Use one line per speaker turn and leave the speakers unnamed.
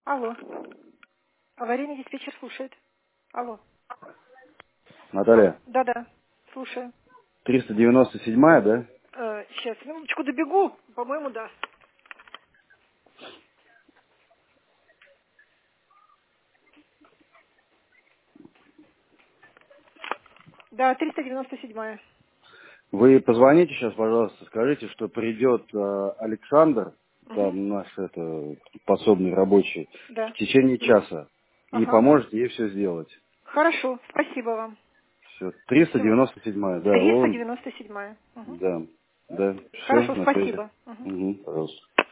Алло. Аварийный диспетчер слушает. Алло.
Наталья,
Да-да, слушаю.
397-я, да?
Сейчас, минуточку добегу. По-моему, да. Да, 397-я.
Вы позвоните сейчас, пожалуйста, скажите, что придет Александр,
Угу.
там наш подсобный рабочий, в
Да.
течение часа. И
Ага.
поможет ей все сделать.
Хорошо, спасибо вам.
Все.
Все.
397-я, да, он,
397-я. Угу.
да, да, все,
Хорошо,
на связи.
спасибо. Угу.
Угу, пожалуйста.